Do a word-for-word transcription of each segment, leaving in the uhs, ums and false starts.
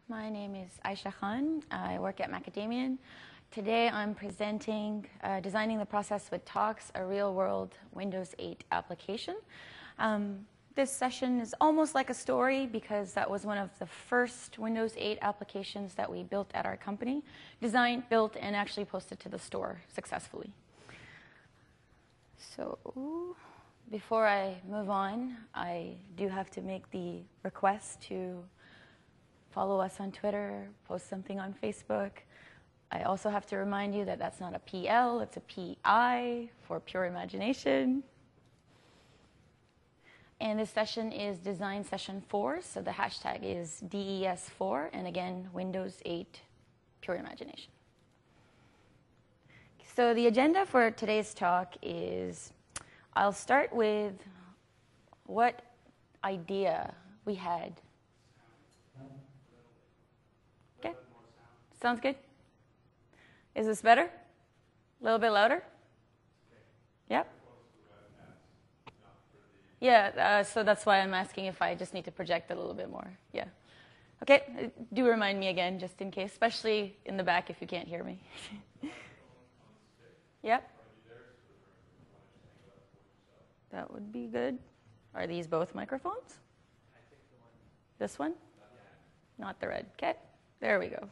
My name is Aisha Khan. I work at Macadamian. Today I'm presenting uh, Designing the Process with Tox, a real-world Windows eight application. Um, this session is almost like a story because that was one of the first Windows eight applications that we built at our company, designed, built, and actually posted to the store successfully. So before I move on, I do have to make the request to follow us on Twitter, post something on Facebook. I also have to remind you that that's not a P L, it's a P I for Pure Imagination. And this session is design session four, so the hashtag is D E S four, and again, Windows eight Pure Imagination. So the agenda for today's talk is, I'll start with what idea we had. Okay, sounds good. Is this better? A little bit louder? Yep. Yeah, uh, so that's why I'm asking if I just need to project a little bit more. Yeah. Okay, do remind me again, just in case, especially in the back if you can't hear me. Yep. That would be good. Are these both microphones? This one? Not the red. Okay, there we go.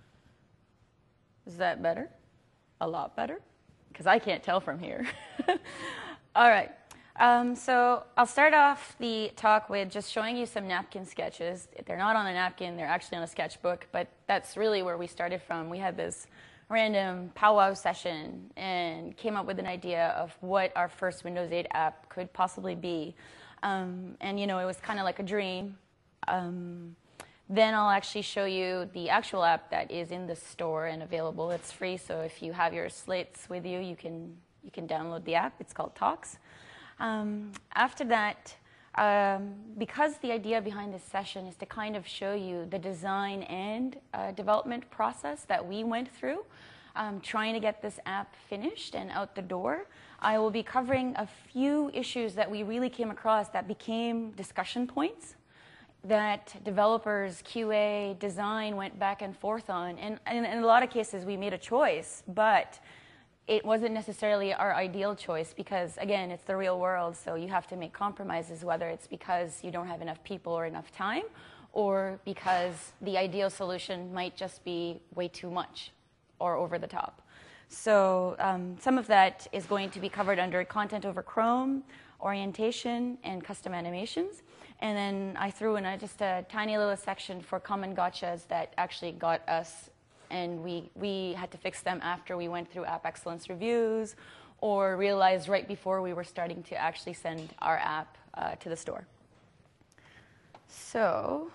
Is that better? A lot better? Because I can't tell from here. All right. Um, so I'll start off the talk with just showing you some napkin sketches. They're not on a napkin, they're actually on a sketchbook, but that's really where we started from. We had this random powwow session and came up with an idea of what our first Windows eight app could possibly be. Um, and, you know, it was kind of like a dream. Um, Then I'll actually show you the actual app that is in the store and available. It's free, so if you have your slates with you, you can, you can download the app. It's called Tox. Um, after that, um, because the idea behind this session is to kind of show you the design and uh, development process that we went through, um, trying to get this app finished and out the door, I will be covering a few issues that we really came across that became discussion points that developers, Q A, design went back and forth on. And, and in a lot of cases, we made a choice, but it wasn't necessarily our ideal choice because, again, it's the real world, so you have to make compromises, whether it's because you don't have enough people or enough time, or because the ideal solution might just be way too much or over the top. So um, some of that is going to be covered under content over Chrome, orientation, and custom animations. And then I threw in a, just a tiny little section for common gotchas that actually got us, and we, we had to fix them after we went through App Excellence reviews or realized right before we were starting to actually send our app uh, to the store. So,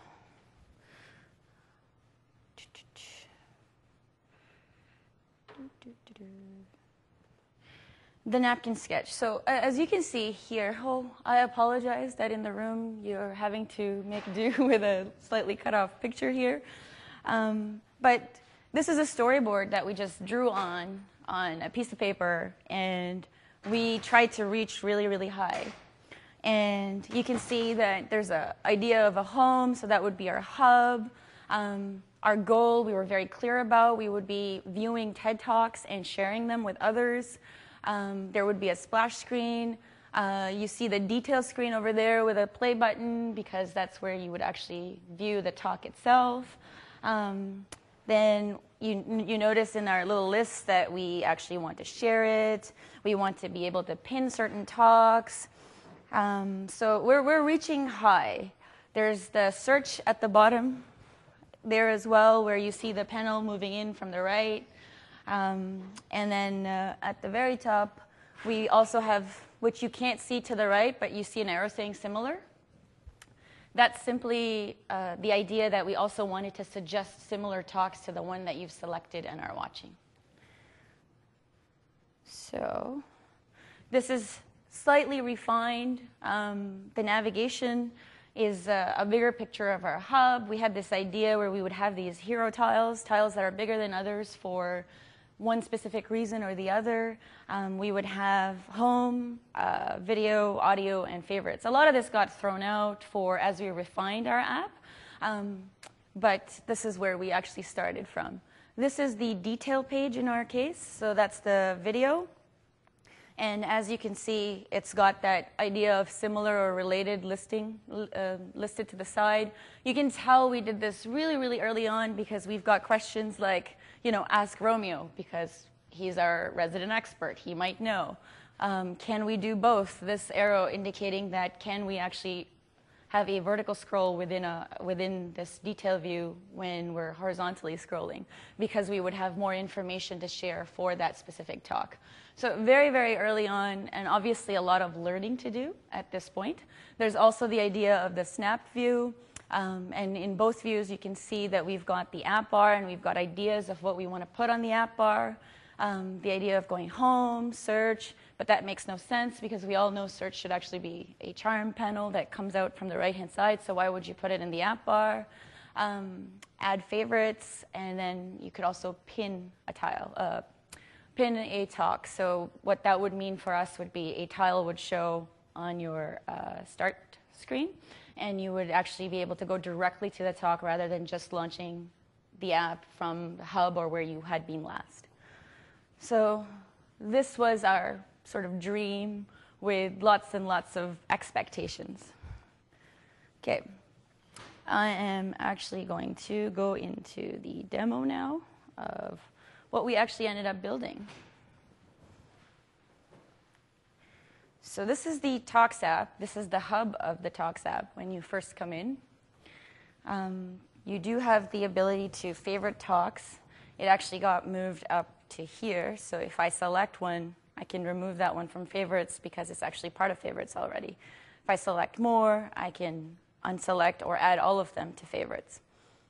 the napkin sketch. So uh, as you can see here, oh, I apologize that in the room you're having to make do with a slightly cut off picture here. Um, but this is a storyboard that we just drew on, on a piece of paper, and we tried to reach really, really high. And you can see that there's an idea of a home, so that would be our hub. Um, our goal, we were very clear about, we would be viewing TED Talks and sharing them with others. Um, there would be a splash screen. Uh, you see the detail screen over there with a play button because that's where you would actually view the talk itself. Um, then you, you notice in our little list that we actually want to share it. We want to be able to pin certain talks. Um, so we're, we're reaching high. There's the search at the bottom there as well, where you see the panel moving in from the right. Um, and then uh, at the very top, we also have, which you can't see to the right, but you see an arrow saying similar. That's simply uh, the idea that we also wanted to suggest similar talks to the one that you've selected and are watching. So this is slightly refined. Um, the navigation is a, a bigger picture of our hub. We had this idea where we would have these hero tiles, tiles that are bigger than others for one specific reason or the other. Um, we would have home, uh, video, audio, and favorites. A lot of this got thrown out for as we refined our app. Um, but this is where we actually started from. This is the detail page in our case, so that's the video. And as you can see, it's got that idea of similar or related listing uh, listed to the side. You can tell we did this really, really early on because we've got questions like, you know, ask Romeo because he's our resident expert. He might know. Um, can we do both? This arrow indicating that can we actually have a vertical scroll within, a, within this detail view when we're horizontally scrolling, because we would have more information to share for that specific talk. So very, very early on, and obviously a lot of learning to do at this point. There's also the idea of the snap view, um, and in both views you can see that we've got the app bar and we've got ideas of what we want to put on the app bar. Um, the idea of going home, search, but that makes no sense because we all know search should actually be a charm panel that comes out from the right-hand side, so why would you put it in the app bar? Um, add favorites, and then you could also pin a tile, uh, pin a talk. So what that would mean for us would be a tile would show on your uh, start screen, and you would actually be able to go directly to the talk rather than just launching the app from the hub or where you had been last. So this was our sort of dream with lots and lots of expectations. Okay, I am actually going to go into the demo now of what we actually ended up building. So this is the Talks app. This is the hub of the Talks app when you first come in. Um, you do have the ability to favorite talks. It actually got moved up to here, so if I select one, I can remove that one from favorites because it's actually part of favorites already. If I select more, I can unselect or add all of them to favorites.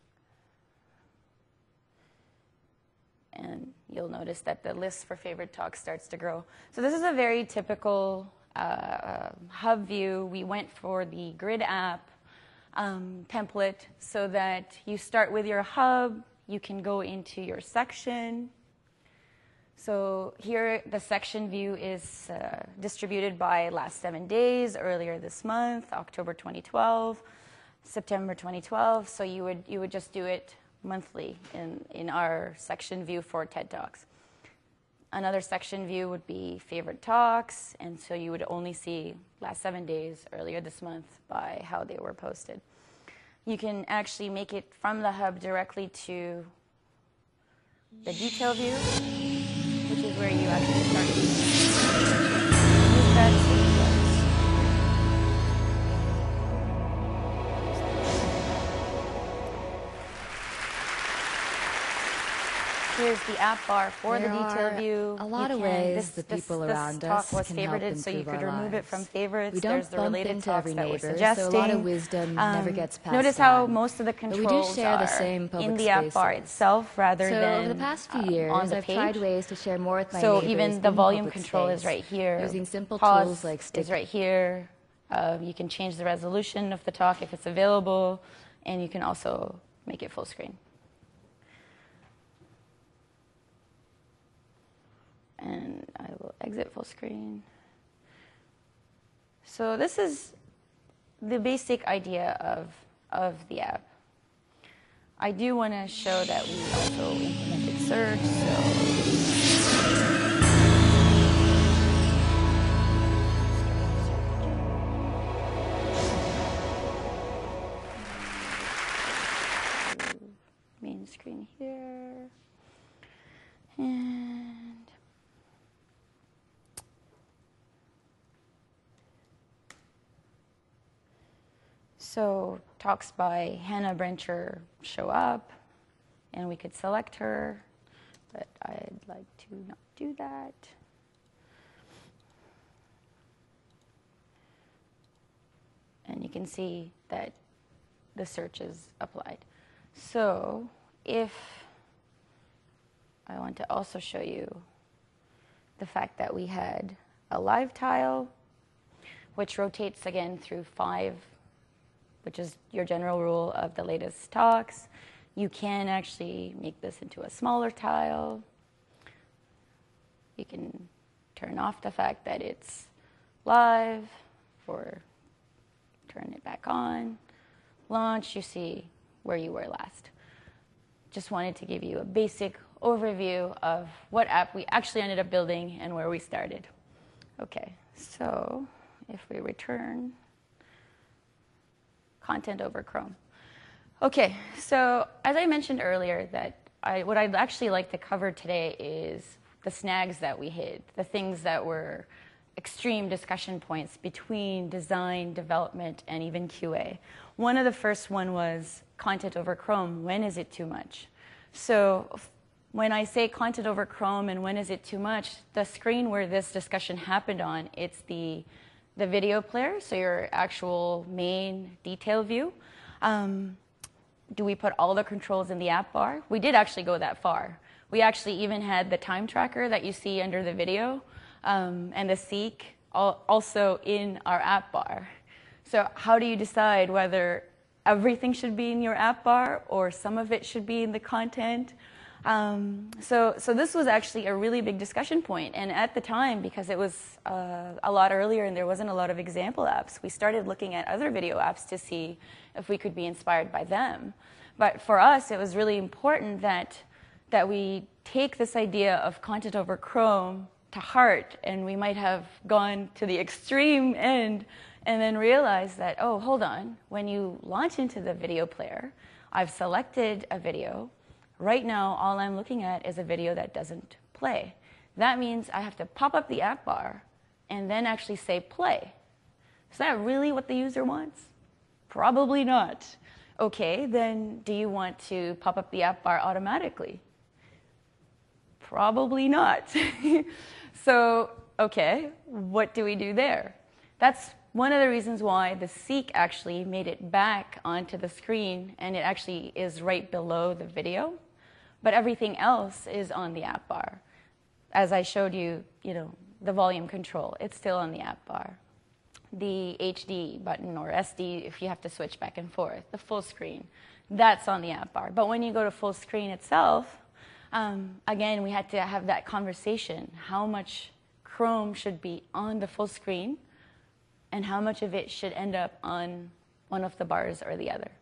And you'll notice that the list for favorite talks starts to grow. So this is a very typical uh, hub view. We went for the grid app um, template so that you start with your hub, you can go into your section. So here the section view is uh, distributed by last seven days, earlier this month, October twenty twelve, September twenty twelve. So you would, you would just do it monthly in, in our section view for TED Talks. Another section view would be favorite talks, and so you would only see last seven days, earlier this month, by how they were posted. You can actually make it from the hub directly to the detail view, which is where you actually start to use that. Here's the app bar for there the detail view. A lot you of can, ways this, the this, people this around talk us was can favorited, help so you improve could our remove lives. it from favorites. We don't There's the bump related into talks every that we're neighbor, suggesting. so a lot of wisdom um, never gets passed Notice how on. most of the But controls we do share are the same public in the app bar spaces. itself rather so than over the past few uh, years, on the I've page. tried ways to share more with my so neighbors even the in volume public control space, is right here. using simple Pause tools like stick is right here. Uh, you can change the resolution of the talk if it's available, and you can also make it full screen. And I will exit full screen. So this is the basic idea of, of the app. I do want to show that we also implemented search. So main screen here. And so talks by Hannah Brencher show up, and we could select her, but I'd like to not do that. And you can see that the search is applied. So if I want to also show you the fact that we had a live tile, which rotates again through five, which is your general rule of the latest talks. You can actually make this into a smaller tile. You can turn off the fact that it's live, or turn it back on. Launch, you see where you were last. Just wanted to give you a basic overview of what app we actually ended up building and where we started. Okay, so if we return content over Chrome. Okay, so as I mentioned earlier, that I, what I'd actually like to cover today is the snags that we hit, the things that were extreme discussion points between design, development, and even Q A. One of the first one was content over Chrome. When is it too much? So when I say content over Chrome and when is it too much, the screen where this discussion happened on, it's the, the video player, so your actual main detail view. Um, do we put all the controls in the app bar? We did actually go that far. We actually even had the time tracker that you see under the video um, and the seek all, also in our app bar. So how do you decide whether everything should be in your app bar or some of it should be in the content? Um, so, so this was actually a really big discussion point. And at the time, because it was uh, a lot earlier and there wasn't a lot of example apps, we started looking at other video apps to see if we could be inspired by them. But for us, it was really important that, that we take this idea of content over Chrome to heart, and we might have gone to the extreme end and then realize that, oh, hold on, when you launch into the video player, I've selected a video. Right now, all I'm looking at is a video that doesn't play. That means I have to pop up the app bar and then actually say play. Is that really what the user wants? Probably not. Okay, then do you want to pop up the app bar automatically? Probably not. So, okay, what do we do there? That's one of the reasons why the seek actually made it back onto the screen, and it actually is right below the video. But everything else is on the app bar. As I showed you, you know, the volume control, it's still on the app bar. The H D button or S D, if you have to switch back and forth, the full screen, that's on the app bar. But when you go to full screen itself, um, again, we had to have that conversation. How much Chrome should be on the full screen and how much of it should end up on one of the bars or the other.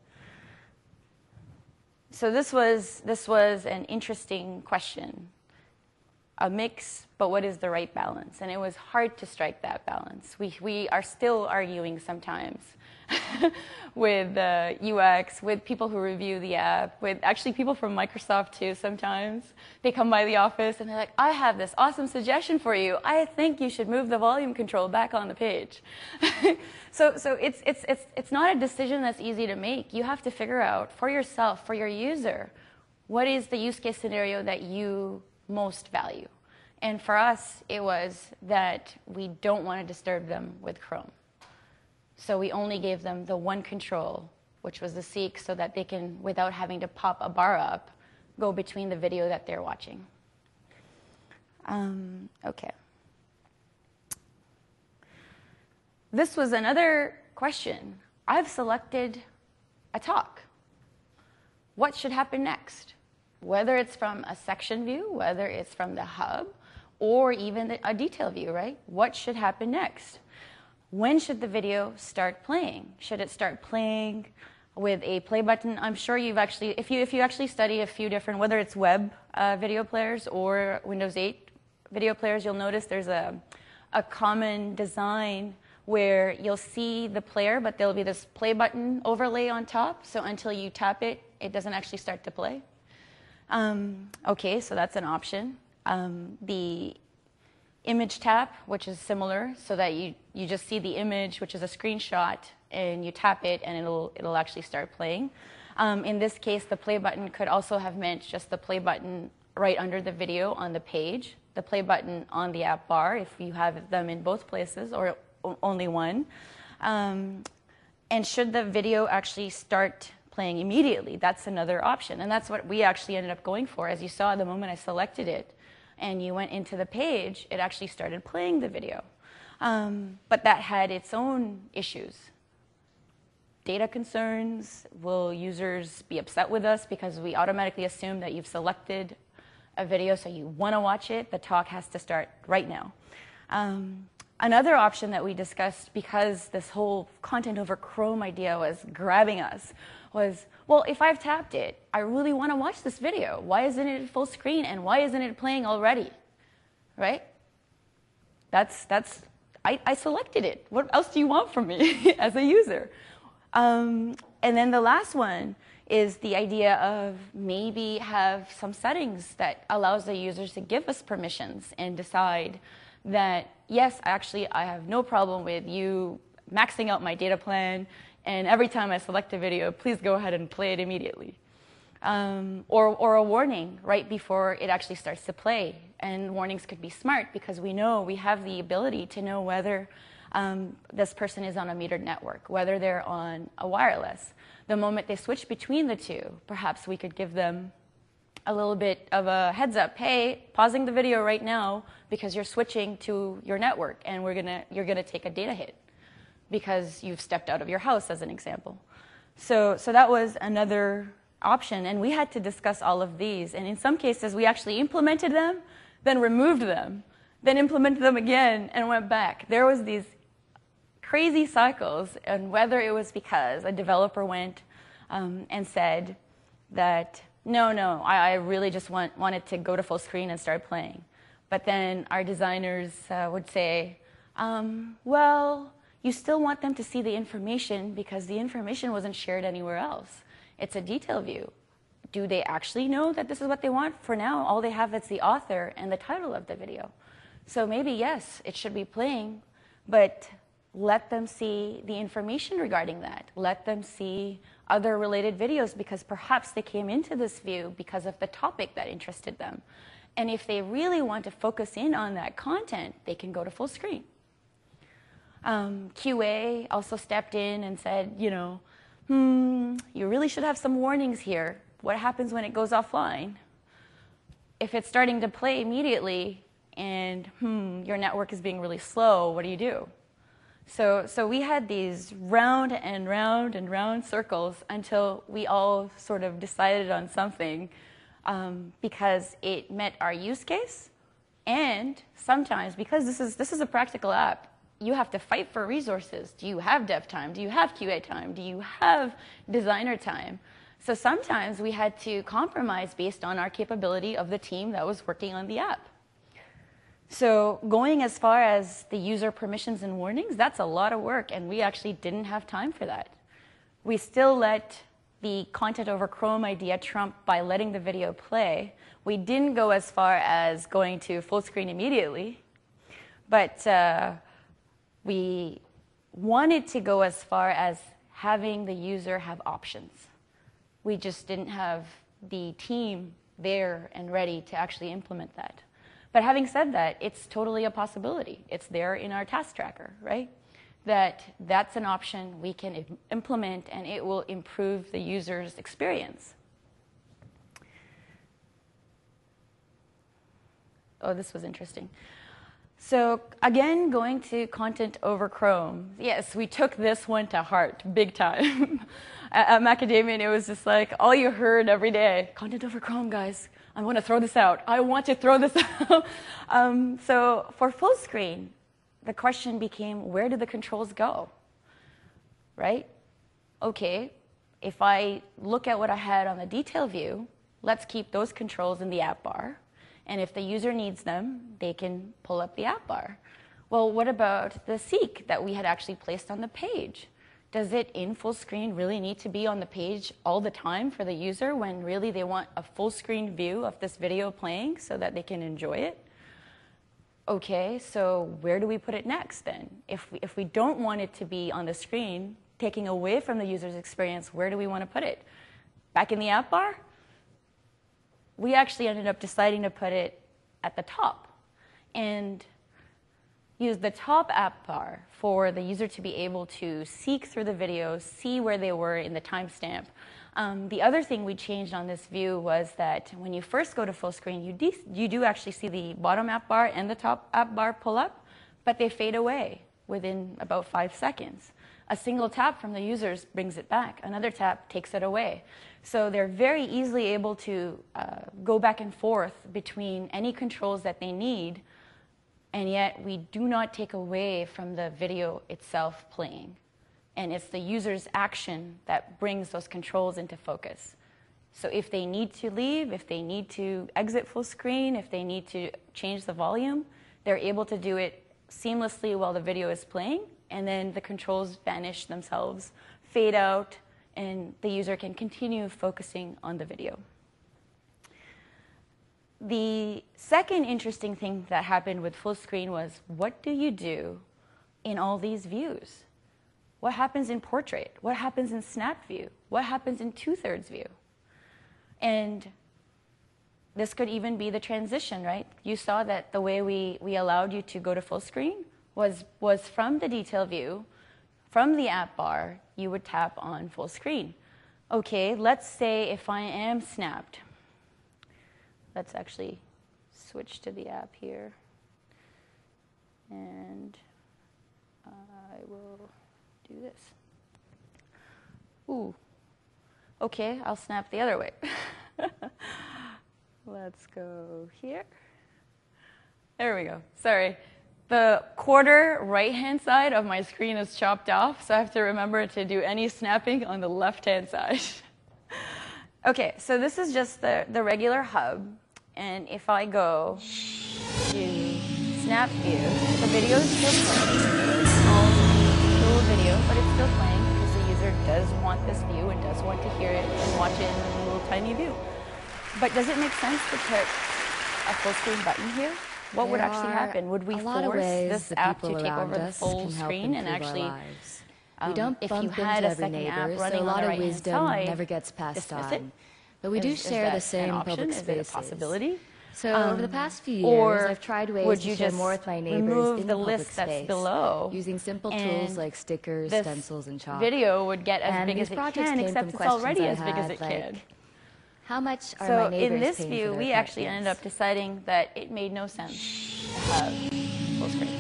So this was, this was an interesting question. A mix, but what is the right balance? And it was hard to strike that balance. We, we are still arguing sometimes with uh, U X, with people who review the app, with actually people from Microsoft too sometimes. They come by the office and they're like, I have this awesome suggestion for you. I think you should move the volume control back on the page. so so it's, it's, it's, it's not a decision that's easy to make. You have to figure out for yourself, for your user, what is the use case scenario that you most value. And for us, it was that we don't want to disturb them with Chrome. So we only gave them the one control, which was the seek, so that they can, without having to pop a bar up, go between the video that they're watching. Um, okay. This was another question. I've selected a talk. What should happen next? Whether it's from a section view, whether it's from the hub, or even a detail view, right? What should happen next? When should the video start playing? Should it start playing with a play button? I'm sure you've actually, if you, if you actually study a few different, whether it's web uh, video players or Windows eight video players, you'll notice there's a, a common design where you'll see the player, but there'll be this play button overlay on top. So until you tap it, it doesn't actually start to play. Um, okay, so that's an option. Um, the image tap, which is similar, so that you, you just see the image, which is a screenshot, and you tap it, and it'll, it'll actually start playing. Um, in this case, the play button could also have meant just the play button right under the video on the page, the play button on the app bar, if you have them in both places, or only one. Um, and should the video actually start playing immediately? That's another option, and that's what we actually ended up going for. As you saw, the moment I selected it and you went into the page, it actually started playing the video. Um, but that had its own issues. Data concerns. Will users be upset with us because we automatically assume that you've selected a video, so you want to watch it? The talk has to start right now. Um, another option that we discussed, because this whole content over Chrome idea was grabbing us, was, well, if I've tapped it, I really want to watch this video. Why isn't it full screen, and why isn't it playing already? Right? That's, that's I, I selected it. What else do you want from me as a user? Um, and then the last one is the idea of maybe have some settings that allows the users to give us permissions and decide that, yes, actually, I have no problem with you maxing out my data plan, and every time I select a video, please go ahead and play it immediately. Um, or, or a warning right before it actually starts to play. And warnings could be smart because we know we have the ability to know whether um, this person is on a metered network, whether they're on a wireless. The moment they switch between the two, perhaps we could give them a little bit of a heads up. Hey, pausing the video right now because you're switching to your network, and we're gonna, you're gonna take a data hit because you've stepped out of your house, as an example. So, so that was another option, and we had to discuss all of these. And in some cases, we actually implemented them, then removed them, then implemented them again, and went back. There was these crazy cycles, and whether it was because a developer went um, and said that, no, no, I, I really just want, wanted to go to full screen and start playing. But then our designers uh, would say, um, well, you still want them to see the information because the information wasn't shared anywhere else. It's a detail view. Do they actually know that this is what they want? For now, all they have is the author and the title of the video. So maybe, yes, it should be playing, but let them see the information regarding that. Let them see other related videos because perhaps they came into this view because of the topic that interested them. And if they really want to focus in on that content, they can go to full screen. Um, Q A also stepped in and said, you know, hmm, you really should have some warnings here. What happens when it goes offline? If it's starting to play immediately and hmm, your network is being really slow, what do you do? So, so we had these round and round and round circles until we all sort of decided on something um, because it met our use case. And sometimes, because this is, this is a practical app, you have to fight for resources. Do you have dev time? Do you have Q A time? Do you have designer time? So sometimes we had to compromise based on our capability of the team that was working on the app. So going as far as the user permissions and warnings, that's a lot of work, and we actually didn't have time for that. We still let the content over Chrome idea trump by letting the video play. We didn't go as far as going to full screen immediately, but uh, we wanted to go as far as having the user have options. We just didn't have the team there and ready to actually implement that. But having said that, it's totally a possibility. It's there in our task tracker, right? That that's an option we can implement, and it will improve the user's experience. Oh, this was interesting. So again, going to content over Chrome. Yes, we took this one to heart, big time. at, at Macadamian, it was just like all you heard every day, content over Chrome, guys. I want to throw this out. I want to throw this out. um, so for full screen, the question became, where do the controls go? Right? Okay, if I look at what I had on the detail view, let's keep those controls in the app bar. And if the user needs them, they can pull up the app bar. Well, what about the seek that we had actually placed on the page? Does it in full screen really need to be on the page all the time for the user when really they want a full screen view of this video playing so that they can enjoy it? Okay, so where do we put it next then? If we, if we don't want it to be on the screen, taking away from the user's experience, where do we want to put it? Back in the app bar? We actually ended up deciding to put it at the top and use the top app bar for the user to be able to seek through the video, see where they were in the timestamp. Um, the other thing we changed on this view was that when you first go to full screen, you, de you do actually see the bottom app bar and the top app bar pull up, but they fade away within about five seconds. A single tap from the users brings it back. Another tap takes it away. So they're very easily able to uh, go back and forth between any controls that they need and yet we do not take away from the video itself playing. And it's the user's action that brings those controls into focus. So if they need to leave, if they need to exit full screen, if they need to change the volume, they're able to do it seamlessly while the video is playing, and then the controls vanish themselves, fade out, and the user can continue focusing on the video. The second interesting thing that happened with full screen was, what do you do in all these views? What happens in portrait? What happens in snap view? What happens in two-thirds view? And this could even be the transition, right? You saw that the way we, we allowed you to go to full screen was, was from the detail view, from the app bar, you would tap on full screen. Okay, let's say if I am snapped. Let's actually switch to the app here. And I will do this. Ooh. Okay, I'll snap the other way. Let's go here. There we go. Sorry. The quarter right-hand side of my screen is chopped off, so I have to remember to do any snapping on the left-hand side. Okay, so this is just the, the regular hub. And if I go to snap view, the video is still playing. It's a small little video, but it's still playing because the user does want this view and does want to hear it and watch it in a little tiny view. But does it make sense to put a full screen button here? What There would actually are happen? Would we a lot of force ways this the app to people take around over the us full can help screen and improve our actually, lives. um, We don't if bump you into had a every second neighbor, app so running a on lot the of right-hand wisdom side, never gets passed dismiss it? on. But we do Is- is share the that an same option? public Is it a spaces. possibility? So Um, over the past few years, or I've tried ways would to you share just more with my neighbors remove in the the public list that's space, below, using simple and tools like stickers, this stencils, and chalk. video would get as And big these as it projects can, came except from it's already questions as I big as had, it like, can. How much are So my neighbors in this paying view, for their we pet actually fees? ended up deciding that it made no sense to have full screen.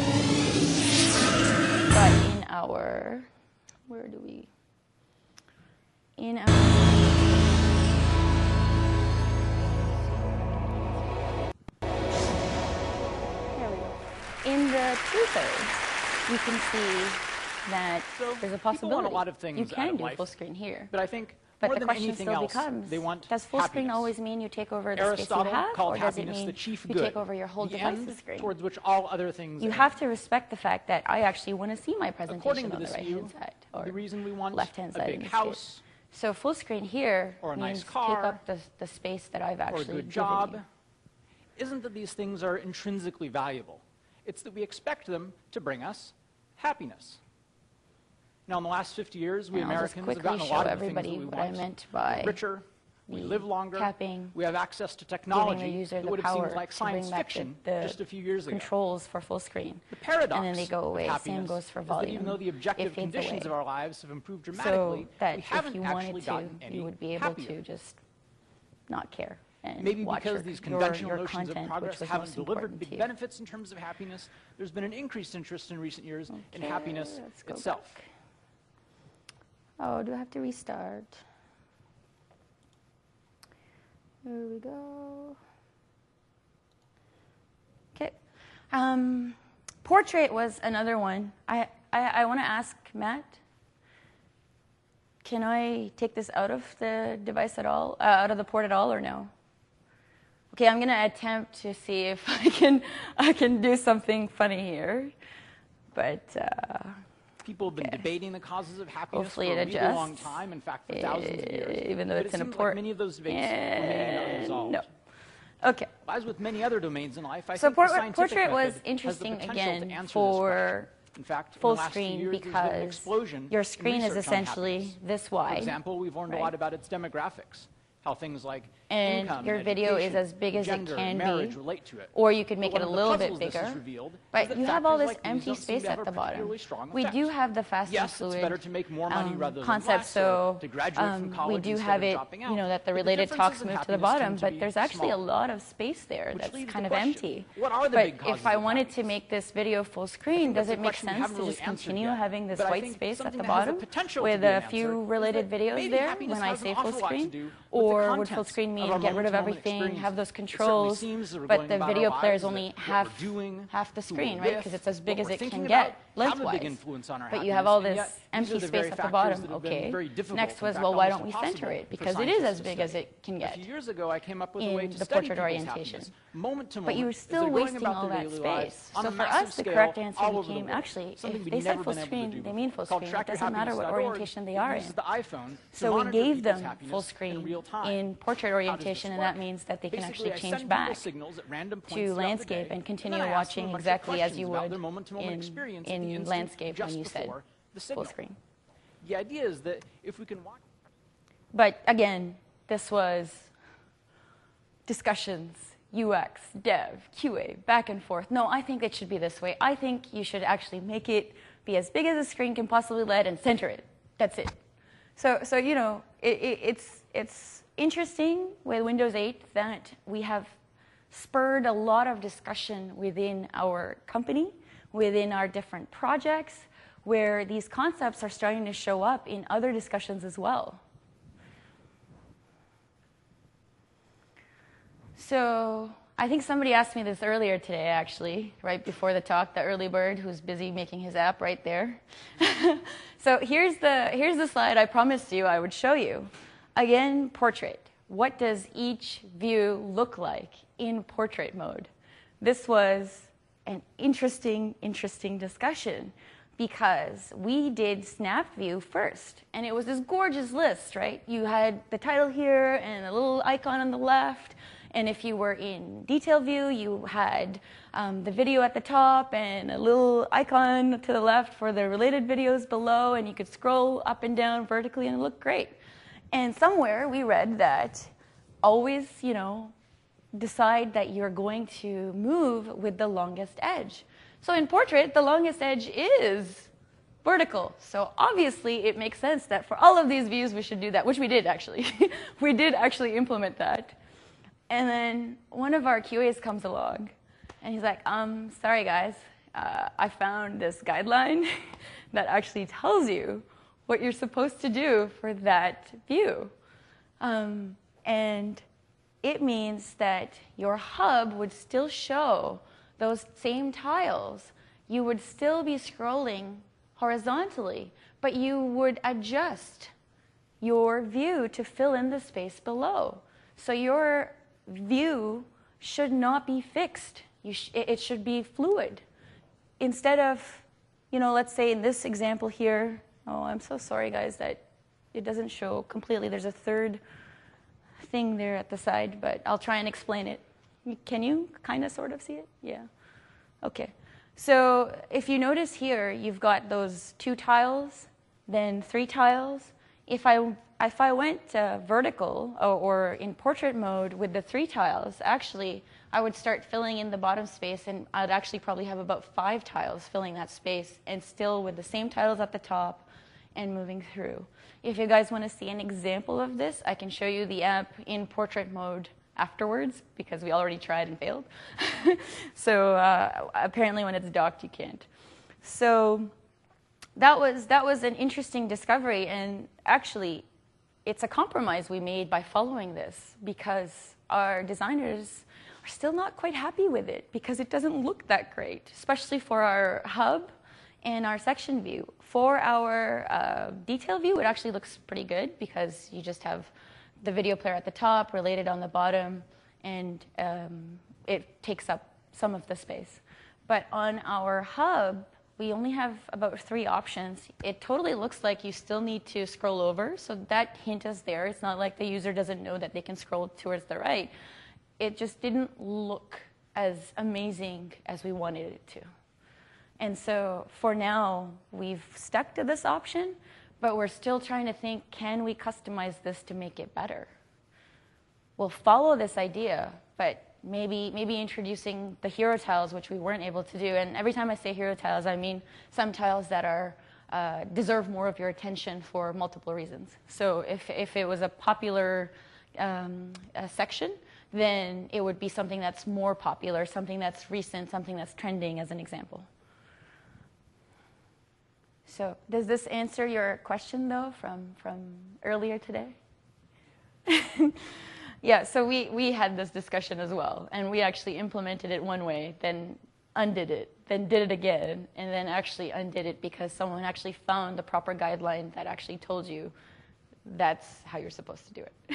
But in our, where do we, in our, there we go. In the two-thirds, you can see that So there's a people want possibility. a lot of things you out can of do life. full screen here. But I think But more the than question anything still else, becomes, they want does full screen happiness. always mean you take over the Aristotle space you have, called or does it happiness mean the chief you good, take over your whole the device's end screen? towards which all other things You end. have to respect the fact that I actually want to see my presentation According to on the this right-hand view, side, or the reason we want left-hand a side in big this house case. So full screen here or a nice means car take up the, the space that I've or a actually good given job you. isn't that these things are intrinsically valuable. It's that we expect them to bring us happiness. Now, in the last fifty years, we And I'll just Americans have quickly gotten a show lot of the things everybody that we what I want. meant by We're richer, we the live longer, capping, we have access to giving technology the user that the would have power seemed like to science bring back the, fiction the just a few years ago. controls for full screen. The paradox and then they go of away. happiness Same goes for is that volume. even though the It objective fades conditions away. of our lives have improved So dramatically, that we if haven't you actually wanted gotten to, any you would be able happier. to just not care and Maybe watch because your, these your, conventional your notions of content, progress which was haven't most delivered important big to you. benefits in terms of happiness, there's been an increased interest in recent years in Okay, happiness let's go itself. back. Oh, do I have to restart? There we go. Okay. Um, portrait was another one. I, I, I want to ask Matt, can I take this out of the device at all, uh, out of the port at all, or no? Okay, I'm going to attempt to see if I can, I can do something funny here. But uh, People have been okay. debating the causes of happiness Hopefully for a it really adjusts. long time, in fact, for thousands of years. even though but it's it in a seems port. like many of those debates remain unresolved. No. Okay. As with many other domains in life, I So think port- the scientific portrait was method has the interesting potential again to answer for this question. In fact, full in the last few screen years, there's been an because explosion your in screen is research on essentially happiness. this For wide. example, we've learned right? a lot about its demographics, how things like And income your and video is education, as big as it gender, can and be. marriage relate to it. Or you could But make one it a of the little bit puzzles this has bigger. revealed is But that you have all factors this like these empty don't seem space to have at a the bottom. particularly strong We do effect. have the fast Yes, and it's fluid better to make more money um, rather than concept. less, So or to graduate um, from college we do instead have of it, dropping you out. know, that the But related differences talks in move to the happiness bottom, tend to but be there's actually small. a lot of space there Which that's leads kind the of question, empty. what are the but big causes if I of wanted to happiness? make this video full screen, that's does a it make question we sense haven't to really just answered continue yet. having this But I white think space at something the that has the bottom potential to with be a an few answer is related that videos maybe there happiness when I has an say full awful lot to screen? do with the Or would content full screen of our get rid of moment-to-moment everything, have those experiences. It certainly controls, seems that we're but going the about our video player is lives, only that what half, we're doing, half the who screen, we're right? with, Because it's as big what as we're it can thinking get about, have a big lengthwise. influence on our But you happiness, have all and this yet empty these are the very space at the factors bottom. that have been Okay. very difficult, Next in was, fact, well, why almost don't we impossible center it? for Because it is scientists as to big study. as it can A get few years ago, I came up with a way in to the study portrait people's orientation. happiness, moment to But moment, you were as still they're going wasting about all their that daily space. lives on So a for massive us, the scale correct answer all over the became, world. actually, Something if we'd they never said full been able to screen, do they mean full called screen. It track your doesn't matter happiness what dot org. orientation they It are uses in. the iPhone to So we monitor gave people's them happiness full in screen real time. in portrait How does this orientation, and that work? means that they can Basically, actually I change send back people signals at random points to throughout the landscape day, and continue then I ask them watching a bunch of exactly as questions you about would their moment-to-moment in, experience at the in instant landscape when just you said before the full signal. screen. The idea is that if we can watch. But again, this was discussions, U X, dev, Q A, back and forth. No, I think it should be this way. I think you should actually make it be as big as the screen can possibly let and center it. That's it. So, so you know, it, it, it's, it's interesting with Windows eight that we have spurred a lot of discussion within our company, within our different projects, where these concepts are starting to show up in other discussions as well. So I think somebody asked me this earlier today, actually, right before the talk, the early bird who's busy making his app right there. So here's the, here's the slide I promised you I would show you. Again, portrait. What does each view look like in portrait mode? This was an interesting, interesting discussion because we did Snap View first, and it was this gorgeous list, right? You had the title here and a little icon on the left, and if you were in detail view, you had um, the video at the top and a little icon to the left for the related videos below, and you could scroll up and down vertically, and it looked great. And somewhere we read that always, you know, decide that you're going to move with the longest edge. So in portrait, the longest edge is vertical. So obviously, it makes sense that for all of these views, we should do that, which we did, actually. We did actually implement that. And then one of our Q As comes along, and he's like, um, sorry, guys. Uh, I found this guideline that actually tells you what you're supposed to do for that view. Um, and it means that your hub would still show those same tiles. You would still be scrolling horizontally, but you would adjust your view to fill in the space below. So your view should not be fixed. You sh it should be fluid. Instead of, you know, let's say in this example here, oh, I'm so sorry, guys, that it doesn't show completely. There's a third thing there at the side, but I'll try and explain it. Can you kind of sort of see it? Yeah. Okay. So if you notice here, you've got those two tiles, then three tiles. If I, if I went uh, vertical or, or in portrait mode with the three tiles, actually, I would start filling in the bottom space, and I'd actually probably have about five tiles filling that space, and still with the same tiles at the top and moving through. If you guys want to see an example of this, I can show you the app in portrait mode afterwards, because we already tried and failed. So uh, apparently when it's docked, you can't. So that was, that was an interesting discovery, and actually it's a compromise we made by following this, because our designers are still not quite happy with it, because it doesn't look that great, especially for our hub and our section view. For our uh, detail view, it actually looks pretty good, because you just have the video player at the top, related on the bottom, and um, it takes up some of the space. But on our hub, we only have about three options. It totally looks like you still need to scroll over, so that hint is there. It's not like the user doesn't know that they can scroll towards the right. It just didn't look as amazing as we wanted it to. And so for now, we've stuck to this option, but we're still trying to think, can we customize this to make it better? We'll follow this idea, but maybe, maybe introducing the hero tiles, which we weren't able to do. And every time I say hero tiles, I mean some tiles that are, uh, deserve more of your attention for multiple reasons. So if, if it was a popular um, a section, then it would be something that's more popular, something that's recent, something that's trending, as an example. So does this answer your question, though, from, from earlier today? Yeah, so we, we had this discussion as well, and we actually implemented it one way, then undid it, then did it again, and then actually undid it because someone actually found the proper guideline that actually told you that's how you're supposed to do it.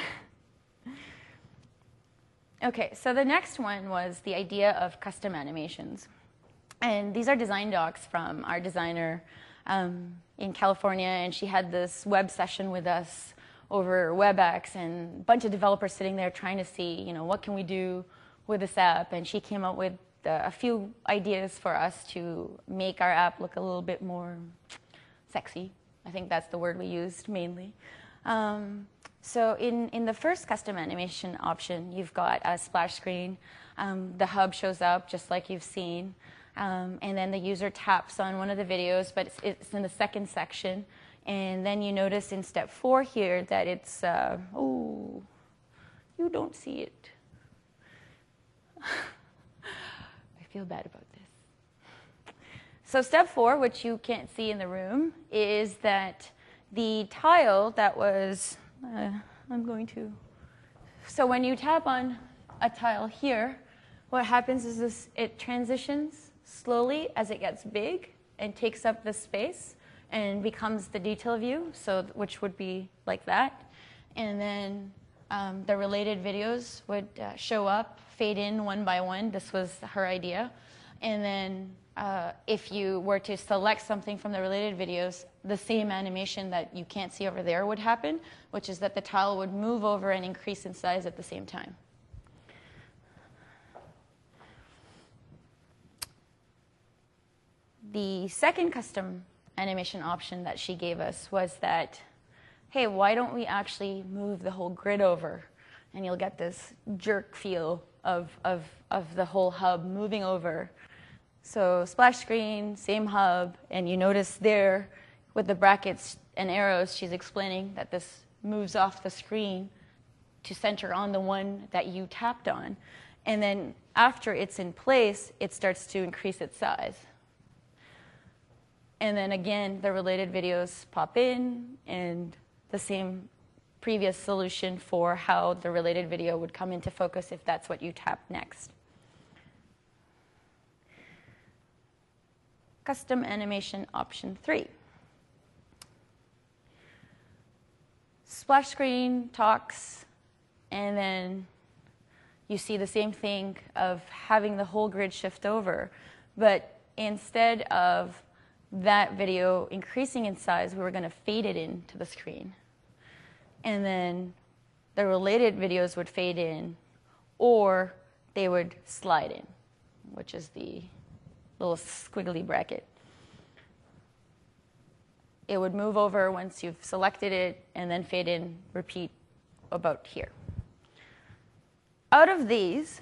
Okay, so the next one was the idea of custom animations. And these are design docs from our designer um, in California, and she had this web session with us over WebEx, and a bunch of developers sitting there trying to see, you know, what can we do with this app, and she came up with uh, a few ideas for us to make our app look a little bit more sexy. I think that's the word we used mainly. Um, so in, in the first custom animation option, you've got a splash screen. Um, the hub shows up just like you've seen. Um, and then the user taps on one of the videos, but it's, it's in the second section. And then you notice in step four here that it's, uh, oh, you don't see it. I feel bad about this. So step four, which you can't see in the room, is that the tile that was, uh, I'm going to, so when you tap on a tile here, what happens is this, it transitions slowly as it gets big and takes up the space and becomes the detail view, so which would be like that. And then um, the related videos would uh, show up, fade in one by one. This was her idea. And then uh, if you were to select something from the related videos, the same animation that you can't see over there would happen, which is that the tile would move over and increase in size at the same time. The second custom animation option that she gave us was that, hey, why don't we actually move the whole grid over? And you'll get this jerk feel of, of, of the whole hub moving over. So splash screen, same hub, and you notice there with the brackets and arrows, she's explaining that this moves off the screen to center on the one that you tapped on. And then after it's in place, it starts to increase its size. And then again, the related videos pop in, and the same previous solution for how the related video would come into focus if that's what you tap next. Custom animation option three. Splash screen talks, and then you see the same thing of having the whole grid shift over. But instead of that video increasing in size, we were going to fade it into the screen. And then the related videos would fade in, or they would slide in, which is the little squiggly bracket. It would move over once you've selected it, and then fade in, repeat about here. Out of these,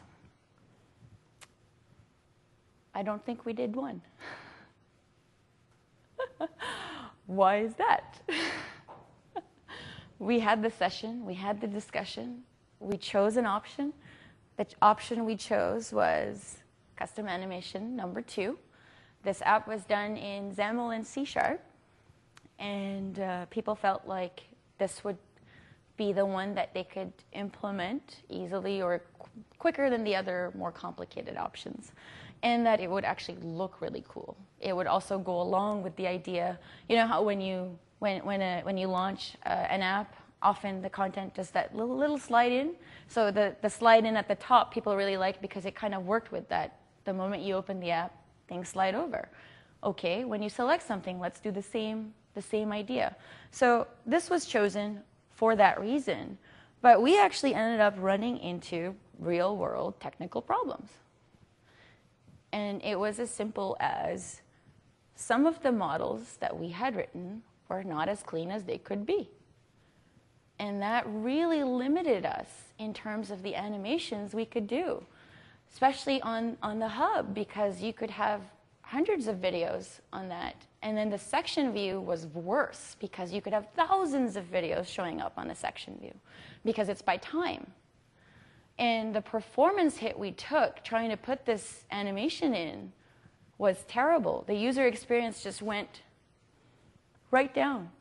I don't think we did one. Why is that? We had the session, we had the discussion, we chose an option. The option we chose was custom animation number two. This app was done in XAML and C Sharp, and uh, people felt like this would be the one that they could implement easily or qu quicker than the other more complicated options, and that it would actually look really cool. It would also go along with the idea, you know how when you, when, when, a, when you launch uh, an app, often the content does that little, little slide in. So the, the slide in at the top people really like because it kind of worked with that. The moment you open the app, things slide over. Okay, when you select something, let's do the same, the same idea. So this was chosen for that reason, but we actually ended up running into real world technical problems. And it was as simple as some of the models that we had written were not as clean as they could be. And that really limited us in terms of the animations we could do, especially on, on the hub, because you could have hundreds of videos on that. And then the section view was worse because you could have thousands of videos showing up on the section view because it's by time. And the performance hit we took trying to put this animation in was terrible. The user experience just went right down.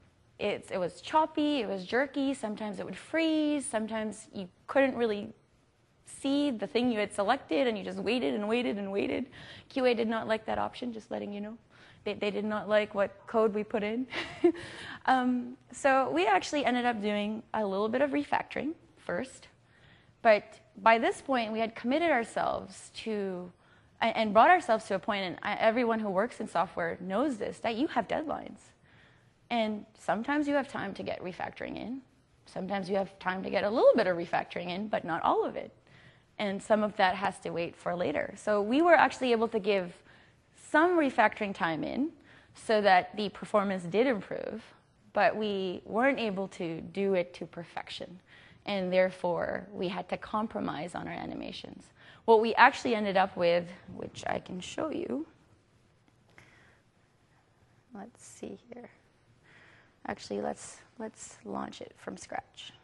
it's, it was choppy, it was jerky, sometimes it would freeze, sometimes you couldn't really see the thing you had selected and you just waited and waited and waited. Q A did not like that option, just letting you know. They, they did not like what code we put in. um, so we actually ended up doing a little bit of refactoring first. But by this point, we had committed ourselves to, and brought ourselves to a point, and everyone who works in software knows this, that you have deadlines. And sometimes you have time to get refactoring in. Sometimes you have time to get a little bit of refactoring in, but not all of it. And some of that has to wait for later. So we were actually able to give some refactoring time in so that the performance did improve, but we weren't able to do it to perfection. And therefore, we had to compromise on our animations. What we actually ended up with, which I can show you. Let's see here. Actually, let's, let's launch it from scratch.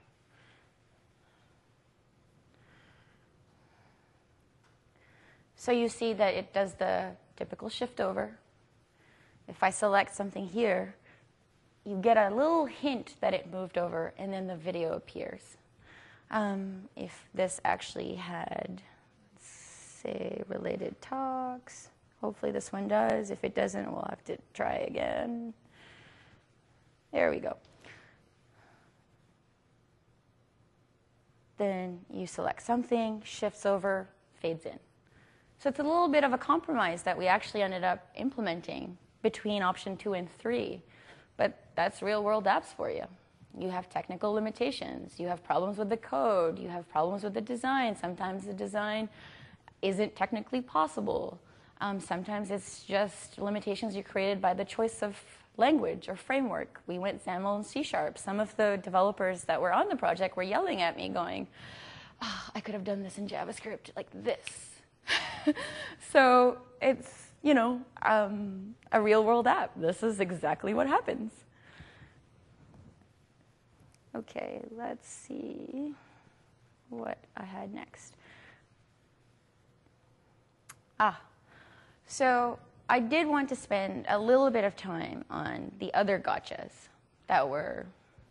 So you see that it does the typical shift over. If I select something here, you get a little hint that it moved over, and then the video appears. Um, if this actually had, let's say, related talks, hopefully this one does. If it doesn't, we'll have to try again. There we go. Then you select something, shifts over, fades in. So it's a little bit of a compromise that we actually ended up implementing between option two and three. But that's real-world apps for you. You have technical limitations. You have problems with the code. You have problems with the design. Sometimes the design isn't technically possible. Um, sometimes it's just limitations you created by the choice of language or framework. We went SAML and C sharp. Some of the developers that were on the project were yelling at me going, oh, I could have done this in JavaScript like this. So it's, you know, um, a real-world app. This is exactly what happens. Okay, let's see what I had next. Ah, so I did want to spend a little bit of time on the other gotchas that were,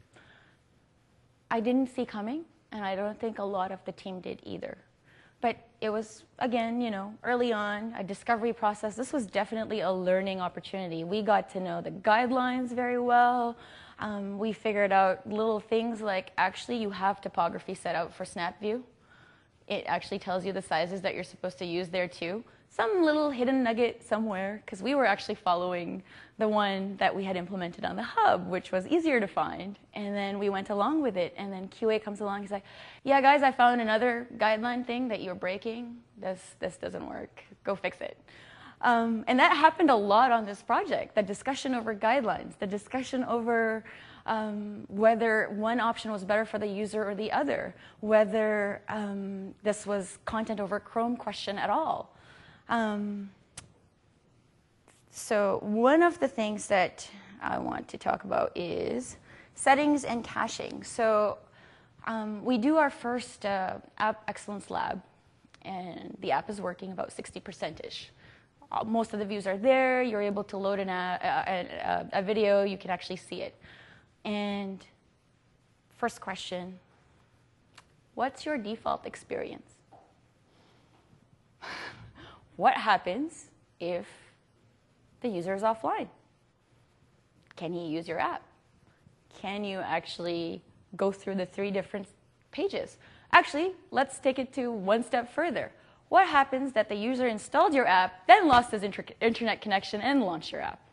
I didn't see coming, and I don't think a lot of the team did either. But it was, again, you know, early on, a discovery process. This was definitely a learning opportunity. We got to know the guidelines very well. Um, we figured out little things like, actually, you have topography set out for Snap View. It actually tells you the sizes that you're supposed to use there, too. Some little hidden nugget somewhere, because we were actually following the one that we had implemented on the hub, which was easier to find. And then we went along with it. And then Q A comes along. He's like, yeah, guys, I found another guideline thing that you're breaking. This, this doesn't work. Go fix it. Um, and that happened a lot on this project, the discussion over guidelines, the discussion over um, whether one option was better for the user or the other, whether um, this was content over Chrome question at all. Um, so one of the things that I want to talk about is settings and caching. So um, we do our first uh, App Excellence Lab, and the app is working about sixty percent-ish. Uh, most of the views are there. You're able to load an a, a, a video. You can actually see it. And first question, what's your default experience? What happens if the user is offline? Can he use your app? Can you actually go through the three different pages? Actually, let's take it to one step further. What happens that the user installed your app, then lost his inter internet connection and launched your app?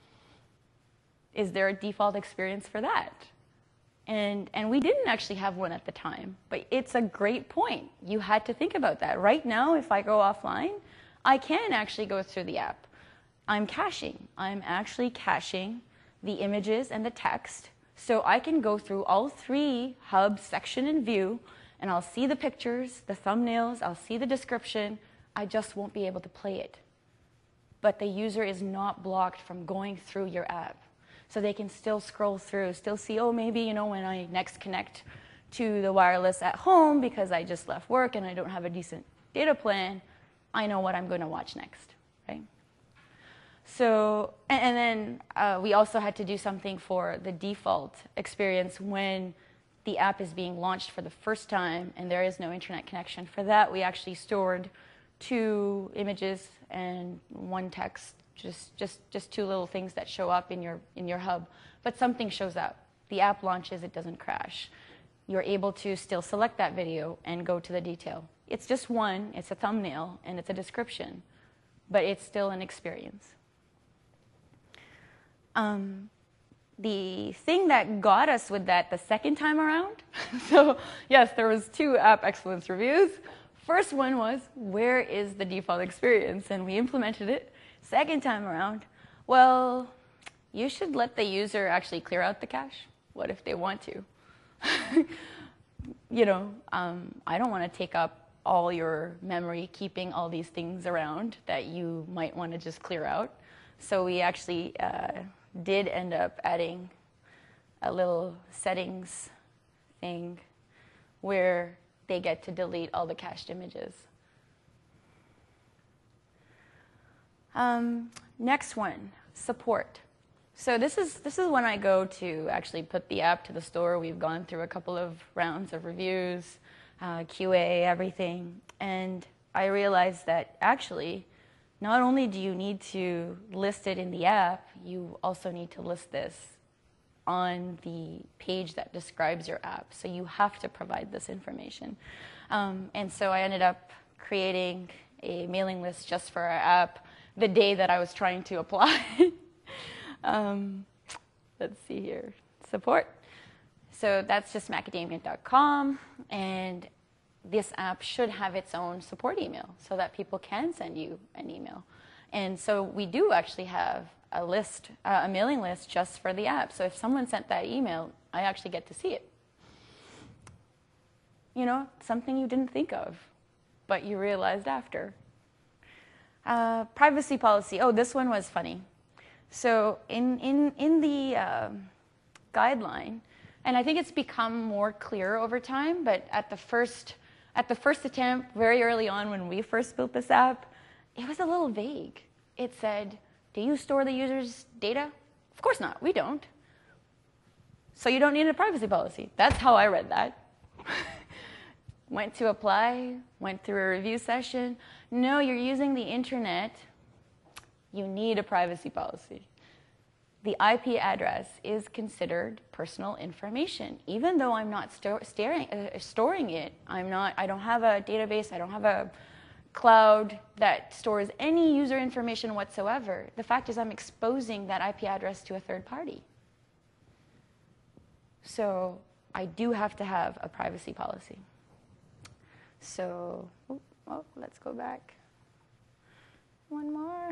Is there a default experience for that? And, and we didn't actually have one at the time, but it's a great point. You had to think about that. Right now, if I go offline, I can actually go through the app. I'm caching. I'm actually caching the images and the text, so I can go through all three hubs, section and view, and I'll see the pictures, the thumbnails, I'll see the description. I just won't be able to play it. But the user is not blocked from going through your app. So they can still scroll through, still see, oh, maybe, you know, when I next connect to the wireless at home because I just left work and I don't have a decent data plan, I know what I'm going to watch next, right? So, and, and then uh, we also had to do something for the default experience when the app is being launched for the first time and there is no internet connection. For that, we actually stored two images and one text, just, just, just two little things that show up in your, in your hub. But something shows up. The app launches, it doesn't crash. You're able to still select that video and go to the detail. It's just one, it's a thumbnail, and it's a description, but it's still an experience. Um, the thing that got us with that the second time around, so yes, there was two app excellence reviews. First one was, where is the default experience? And we implemented it. Second time around, well, you should let the user actually clear out the cache. What if they want to? You know, um, I don't want to take up all your memory keeping all these things around that you might want to just clear out. So we actually uh, did end up adding a little settings thing where they get to delete all the cached images. Um, next one, support. So this is, this is when I go to actually put the app to the store. We've gone through a couple of rounds of reviews, uh, Q A, everything. And I realized that actually, not only do you need to list it in the app, you also need to list this on the page that describes your app. So you have to provide this information. Um, and so I ended up creating a mailing list just for our app the day that I was trying to apply. um, let's see here, support. So that's just macadamia dot com, and this app should have its own support email so that people can send you an email. And so we do actually have a list, uh, a mailing list just for the app. So if someone sent that email, I actually get to see it. You know, something you didn't think of, but you realized after. Uh, privacy policy. Oh, this one was funny. So in, in, in the uh, guideline, and I think it's become more clear over time, but at the first, at the first attempt, very early on when we first built this app, it was a little vague. It said, do you store the user's data? Of course not, we don't. So you don't need a privacy policy. That's how I read that. Went to apply, went through a review session. No, you're using the internet. You need a privacy policy. The I P address is considered personal information. Even though I'm not sto staring, uh, storing it, I'm not, I don't have a database, I don't have a cloud that stores any user information whatsoever. The fact is I'm exposing that I P address to a third party. So I do have to have a privacy policy. So, oh, oh, let's go back. One more.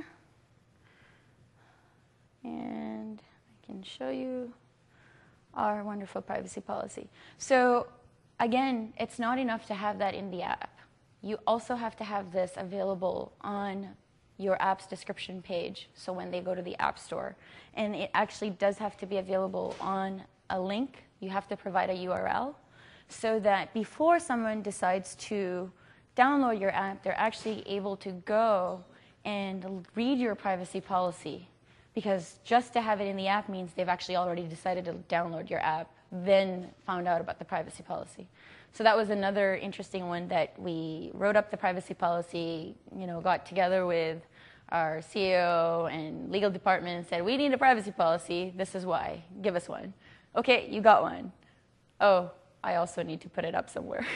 And I can show you our wonderful privacy policy. So again, it's not enough to have that in the app. You also have to have this available on your app's description page, so when they go to the App Store. And it actually does have to be available on a link. You have to provide a U R L so that before someone decides to download your app, they're actually able to go and read your privacy policy. Because just to have it in the app means they've actually already decided to download your app, then found out about the privacy policy. So that was another interesting one that we wrote up the privacy policy, you know, got together with our C E O and legal department and said, we need a privacy policy. This is why. Give us one. Okay, you got one. Oh, I also need to put it up somewhere.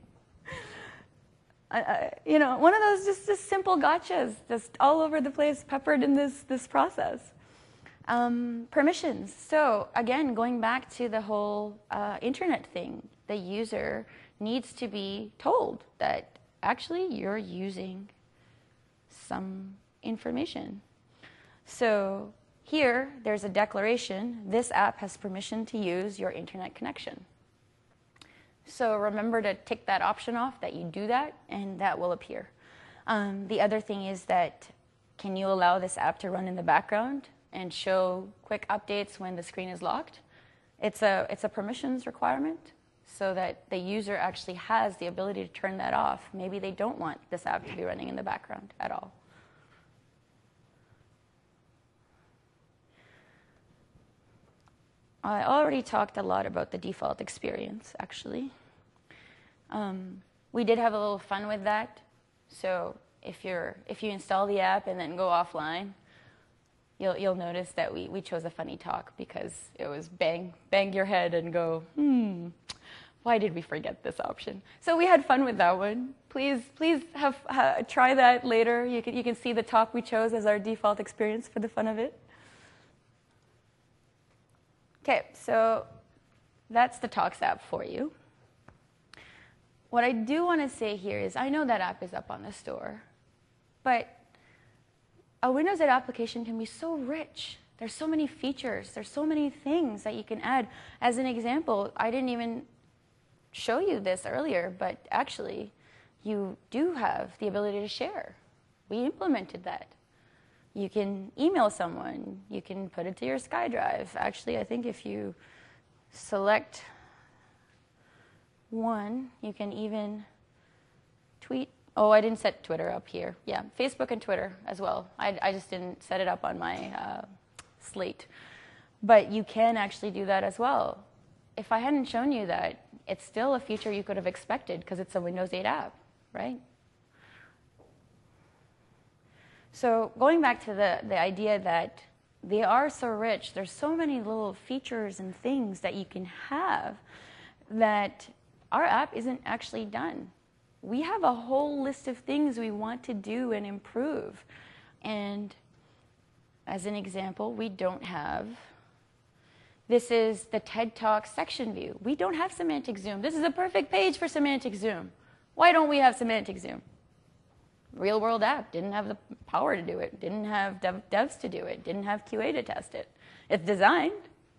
I, I, you know, one of those just, just simple gotchas, just all over the place, peppered in this, this process. Um, permissions. So again, going back to the whole uh, internet thing, the user needs to be told that actually you're using some information. So here, there's a declaration. This app has permission to use your internet connection. So remember to tick that option off, that you do that, and that will appear. Um, the other thing is that, can you allow this app to run in the background and show quick updates when the screen is locked? It's a, it's a permissions requirement so that the user actually has the ability to turn that off. Maybe they don't want this app to be running in the background at all. I already talked a lot about the default experience, actually. Um, we did have a little fun with that. So if you're if you install the app and then go offline, you'll you'll notice that we, we chose a funny talk because it was bang bang your head and go, hmm, why did we forget this option? So we had fun with that one. Please please have uh, try that later. You can you can see the talk we chose as our default experience for the fun of it. Okay, so that's the Talks app for you. What I do want to say here is I know that app is up on the store, but a Windows eight application can be so rich. There's so many features. There's so many things that you can add. As an example, I didn't even show you this earlier, but actually you do have the ability to share. We implemented that. You can email someone. You can put it to your SkyDrive. Actually, I think if you select one, you can even tweet. Oh, I didn't set Twitter up here. Yeah, Facebook and Twitter as well. I, I just didn't set it up on my uh, slate. But you can actually do that as well. If I hadn't shown you that, it's still a feature you could have expected because it's a Windows eight app, right? So going back to the, the idea that they are so rich, there's so many little features and things that you can have that our app isn't actually done. We have a whole list of things we want to do and improve. And as an example, we don't have, this is the TED Talk section view. We don't have semantic zoom. This is a perfect page for semantic zoom. Why don't we have semantic zoom? Real world app didn't have the power to do it, didn't have dev devs to do it, didn't have Q A to test it. It's designed.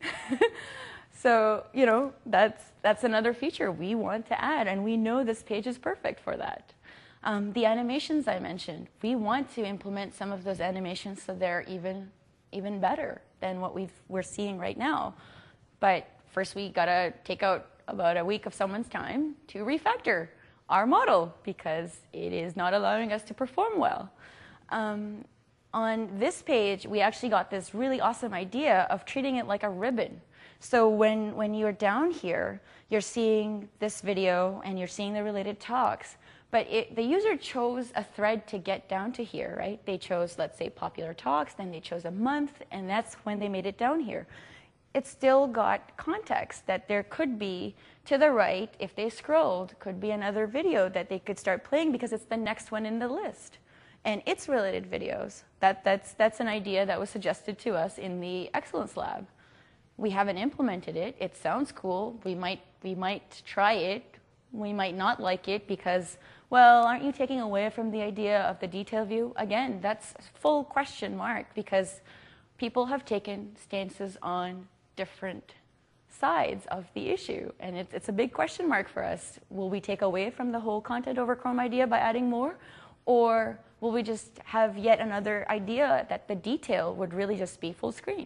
So, you know, that's, that's another feature we want to add, and we know this page is perfect for that. Um, the animations I mentioned, we want to implement some of those animations so they're even, even better than what we've, we're seeing right now. But first we gotta take out about a week of someone's time to refactor our model because it is not allowing us to perform well. Um, on this page, we actually got this really awesome idea of treating it like a ribbon. So when, when you're down here, you're seeing this video and you're seeing the related talks. But it, the user chose a thread to get down to here, right? They chose, let's say, popular talks, then they chose a month, and that's when they made it down here. It's still got context that there could be, to the right, if they scrolled, could be another video that they could start playing because it's the next one in the list. And it's related videos. That, that's, that's an idea that was suggested to us in the Excellence Lab. We haven't implemented it. It sounds cool. We might, we might try it. We might not like it because, well, aren't you taking away from the idea of the detail view? Again, that's full question mark because people have taken stances on different sides of the issue. And it's, it's a big question mark for us. Will we take away from the whole content over Chrome idea by adding more? Or will we just have yet another idea that the detail would really just be full screen?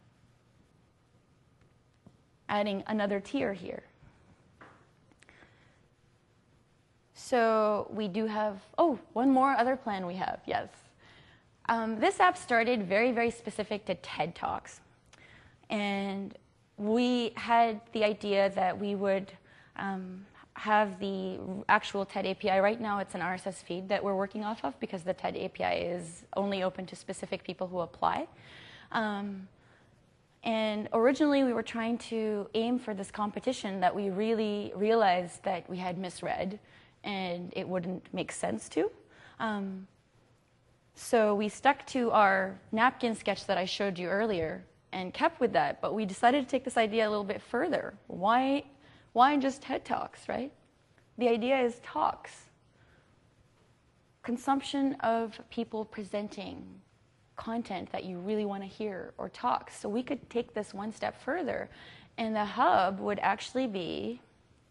Adding another tier here. So we do have, oh, one more other plan we have, yes. Um, this app started very, very specific to TED Talks. And we had the idea that we would um, have the actual TED A P I. Right now it's an R S S feed that we're working off of because the TED A P I is only open to specific people who apply. Um, and originally we were trying to aim for this competition that we really realized that we had misread and it wouldn't make sense to. Um, so we stuck to our napkin sketch that I showed you earlier and kept with that, but we decided to take this idea a little bit further. Why, why just TED Talks, right? The idea is talks. Consumption of people presenting content that you really want to hear or talks. So we could take this one step further, and the hub would actually be,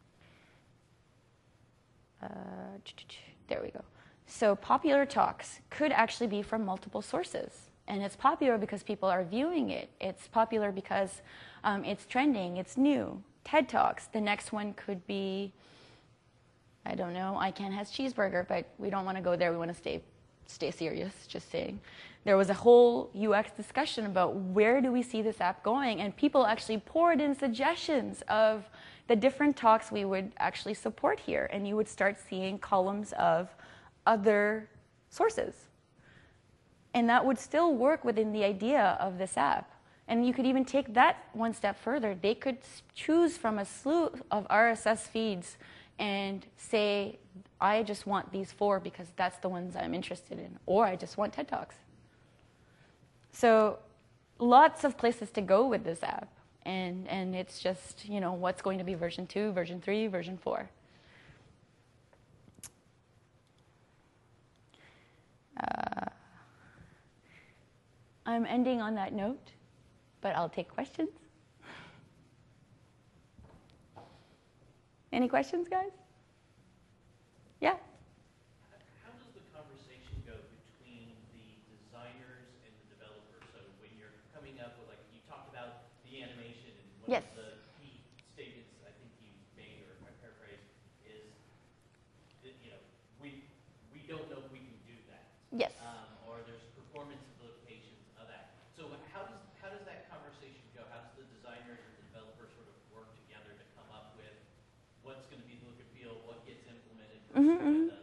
uh, there we go. So popular talks could actually be from multiple sources. And it's popular because people are viewing it. It's popular because um, it's trending, it's new. TED Talks, the next one could be, I don't know, I Can Has Cheeseburger, but we don't want to go there, we want to stay stay serious, just saying. There was a whole U X discussion about where do we see this app going, and people actually poured in suggestions of the different talks we would actually support here, and you would start seeing columns of other sources. And that would still work within the idea of this app. And you could even take that one step further. They could choose from a slew of R S S feeds and say, I just want these four because that's the ones I'm interested in, or I just want TED Talks. So lots of places to go with this app. And, and it's just, you know, what's going to be version two, version three, version four. Uh, I'm ending on that note, but I'll take questions. Any questions, guys? Yeah? How does the conversation go between the designers and the developers? So when you're coming up with, like, you talked about the animation, and one Yes. of the key statements I think you made, or if I paraphrase, is that, you know, we we don't know if we can do that. Yes. Um, or there's performance implications of that. So how does how does that conversation go? How does the designers and the developers sort of work together to come up with what's going to be the look and feel, what gets implemented versus Mm-hmm, what mm-hmm. doesn't?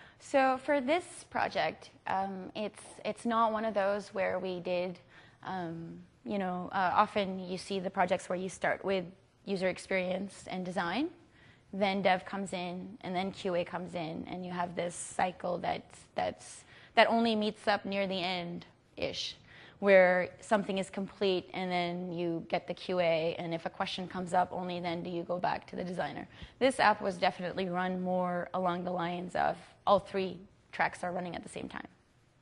So for this project, um, it's it's not one of those where we did, um, you know, uh, often you see the projects where you start with user experience and design, then dev comes in, and then Q A comes in, and you have this cycle that's that's that only meets up near the end-ish, where something is complete, and then you get the Q A, and if a question comes up, only then do you go back to the designer. This app was definitely run more along the lines of all three tracks are running at the same time.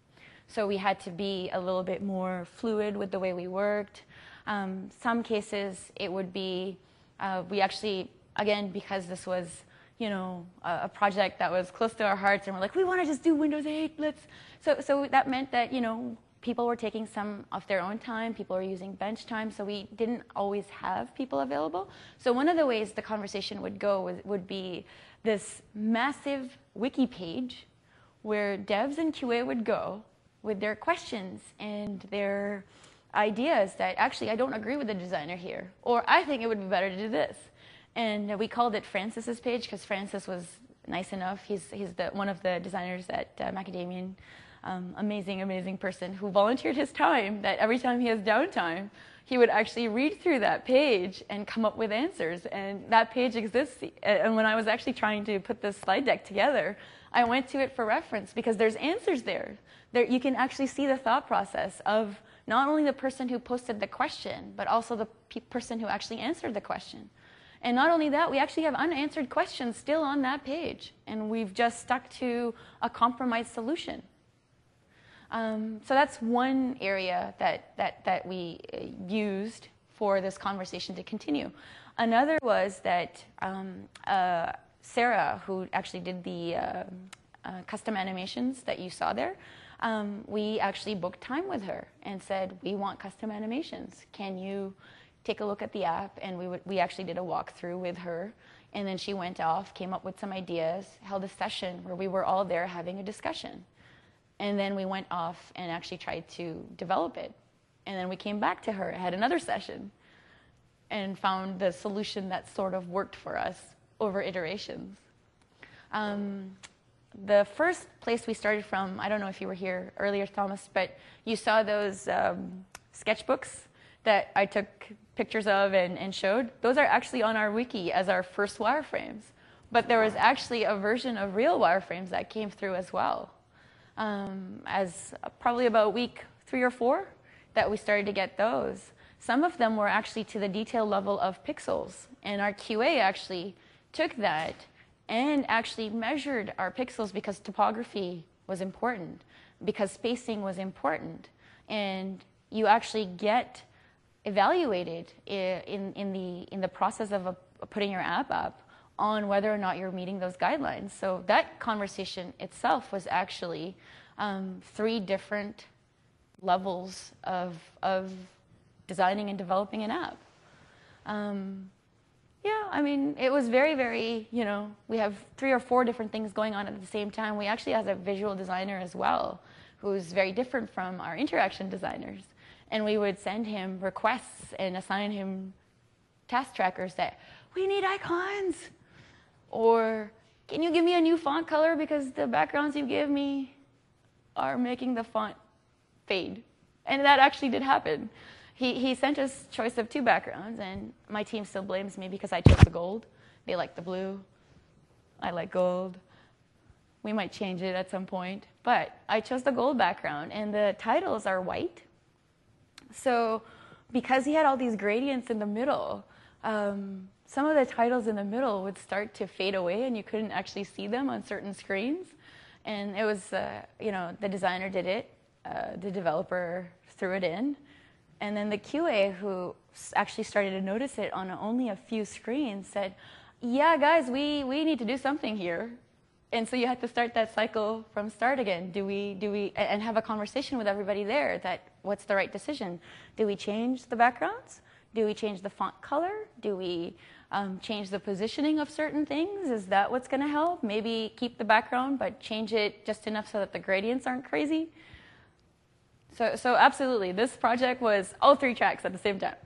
So we had to be a little bit more fluid with the way we worked. Um, some cases, it would be, uh, we actually, again, because this was, you know, a, a project that was close to our hearts, and we're like, we want to just do Windows eight, let's. So, so that meant that, you know, people were taking some of their own time, people were using bench time, so we didn't always have people available. So one of the ways the conversation would go was, would be this massive wiki page where devs and Q A would go with their questions and their ideas that actually I don't agree with the designer here, or I think it would be better to do this. And we called it Francis's page because Francis was nice enough. He's, he's the, one of the designers at uh, Macadamian. Um, amazing, amazing person who volunteered his time that every time he has downtime, he would actually read through that page and come up with answers. And that page exists. And when I was actually trying to put this slide deck together, I went to it for reference because there's answers there. There, you can actually see the thought process of not only the person who posted the question, but also the pe- person who actually answered the question. And not only that, we actually have unanswered questions still on that page. And we've just stuck to a compromise solution. Um, so that's one area that, that, that we uh, used for this conversation to continue. Another was that um, uh, Sarah, who actually did the uh, uh, custom animations that you saw there, um, we actually booked time with her and said, we want custom animations. Can you take a look at the app? And we, would, we actually did a walkthrough with her. And then she went off, came up with some ideas, held a session where we were all there having a discussion. And then we went off and actually tried to develop it. And then we came back to her, had another session, and found the solution that sort of worked for us over iterations. Um, the first place we started from, I don't know if you were here earlier, Thomas, but you saw those um, sketchbooks that I took pictures of and, and showed. Those are actually on our wiki as our first wireframes. But there was actually a version of real wireframes that came through as well. Um, as probably about week three or four that we started to get those. Some of them were actually to the detail level of pixels. And our Q A actually took that and actually measured our pixels because topography was important, because spacing was important. And you actually get evaluated in, in, the, in the process of a, putting your app up on whether or not you're meeting those guidelines. So that conversation itself was actually um, three different levels of, of designing and developing an app. Um, Yeah, I mean, it was very, very, you know, we have three or four different things going on at the same time. We actually have a visual designer as well, who's very different from our interaction designers. And we would send him requests and assign him task trackers that, we need icons, or can you give me a new font color because the backgrounds you give me are making the font fade. And that actually did happen. He, he sent us choice of two backgrounds, and my team still blames me because I chose the gold. They like the blue. I like gold. We might change it at some point. But I chose the gold background, and the titles are white. So because he had all these gradients in the middle, um, some of the titles in the middle would start to fade away, and you couldn't actually see them on certain screens. And it was, uh, you know, the designer did it. Uh, the developer threw it in. And then the Q A, who actually started to notice it on only a few screens, said, yeah, guys, we, we need to do something here. And so you had to start that cycle from start again. Do we, do we, and have a conversation with everybody there that what's the right decision? Do we change the backgrounds? Do we change the font color? Do we um, change the positioning of certain things? Is that what's going to help? Maybe keep the background, but change it just enough so that the gradients aren't crazy? So, so absolutely, this project was all three tracks at the same time.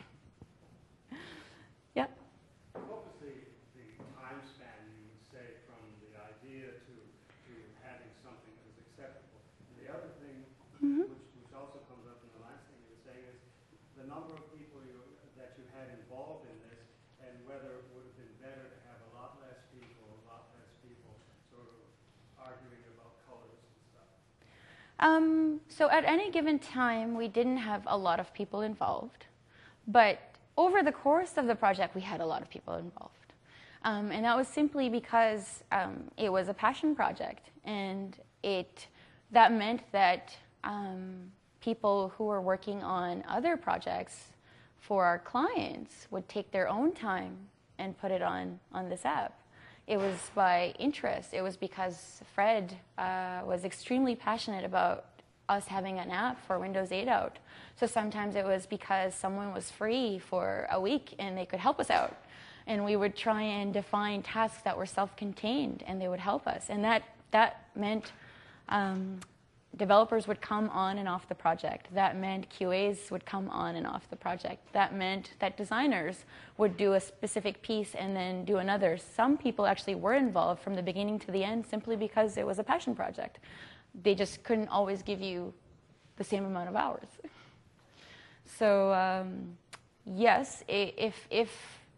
Yeah. What was the, the time span you would say from the idea to, to having something that was acceptable? And the other thing, mm-hmm. which, which also comes up in the last thing you were saying, is the number of people you, that you had involved in this, and whether it would have been better to have a lot less people, a lot less people sort of arguing about colors and stuff. Um, so at any given time, we didn't have a lot of people involved. But over the course of the project, we had a lot of people involved. Um, and that was simply because um, it was a passion project. And it, that meant that um, people who were working on other projects for our clients would take their own time and put it on, on this app. It was by interest. It was because Fred uh, was extremely passionate about us having an app for Windows eight out. So sometimes it was because someone was free for a week and they could help us out. And we would try and define tasks that were self-contained, and they would help us. And that, that meant um, developers would come on and off the project. That meant Q As would come on and off the project. That meant that designers would do a specific piece and then do another. Some people actually were involved from the beginning to the end simply because it was a passion project. They just couldn't always give you the same amount of hours. So um, yes, if, if,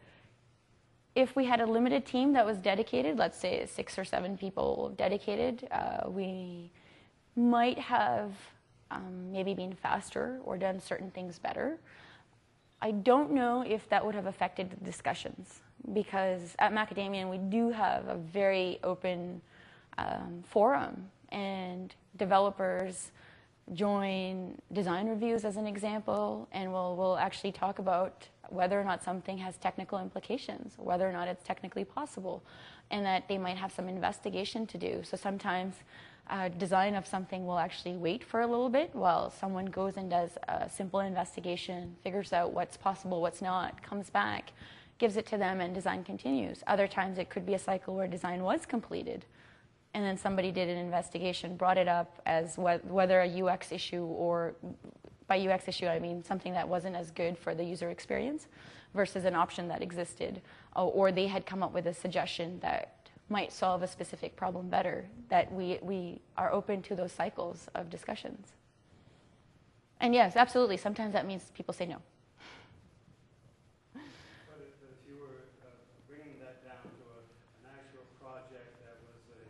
if we had a limited team that was dedicated, let's say six or seven people dedicated, uh, we might have um, maybe been faster or done certain things better. I don't know if that would have affected the discussions, because at Macadamian we do have a very open um, forum, and developers join design reviews as an example, and we'll, we'll actually talk about whether or not something has technical implications, whether or not it's technically possible, and that they might have some investigation to do. So sometimes Uh, design of something will actually wait for a little bit while someone goes and does a simple investigation, figures out what's possible, what's not, comes back, gives it to them, and design continues. Other times it could be a cycle where design was completed, and then somebody did an investigation, brought it up as wh whether a U X issue, or by U X issue I mean something that wasn't as good for the user experience versus an option that existed, or, or they had come up with a suggestion that might solve a specific problem better, that we, we are open to those cycles of discussions. And yes, absolutely, sometimes that means people say no. But if, if you were uh, bringing that down to a, an actual project that was a,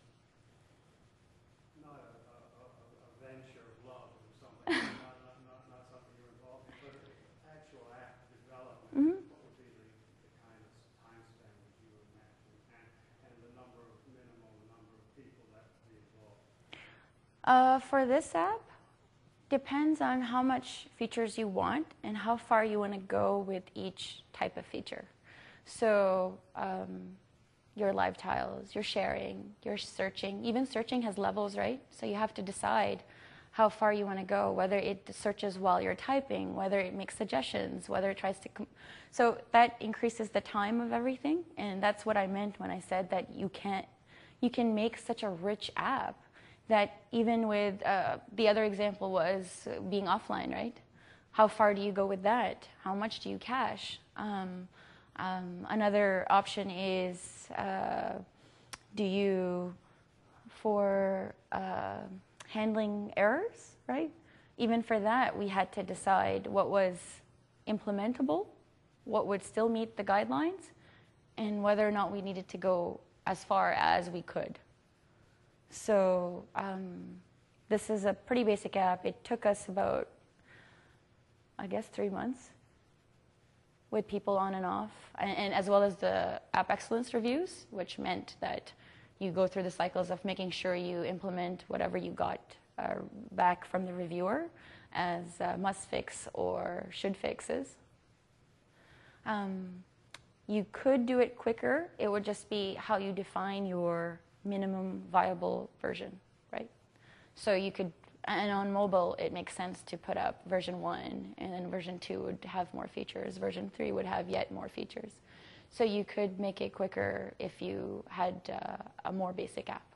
not a, a, a, a venture of love or something, not, not, not, not something you're involved in, but an actual app development, mm-hmm. What would be the, the kind of time span that you would imagine? And, and the number of, minimal number of people that would be involved? Uh, for this app, depends on how much features you want and how far you want to go with each type of feature. So um, your live tiles, your sharing, your searching, even searching has levels, right? So you have to decide how far you want to go, whether it searches while you're typing, whether it makes suggestions, whether it tries to... Com- so that increases the time of everything, and that's what I meant when I said that you can't, you can make such a rich app that even with, uh, the other example was being offline, right? How far do you go with that? How much do you cache? Um, um, another option is, uh, do you, for uh, handling errors, right? Even for that, we had to decide what was implementable, what would still meet the guidelines, and whether or not we needed to go as far as we could. So um, this is a pretty basic app. It took us about, I guess, three months with people on and off, and, and as well as the app excellence reviews, which meant that you go through the cycles of making sure you implement whatever you got uh, back from the reviewer as uh, must fix or should fixes. Um, you could do it quicker. It would just be how you define your minimum viable version, right? So you could, and on mobile, it makes sense to put up version one, and then version two would have more features. Version three would have yet more features. So you could make it quicker if you had uh, a more basic app.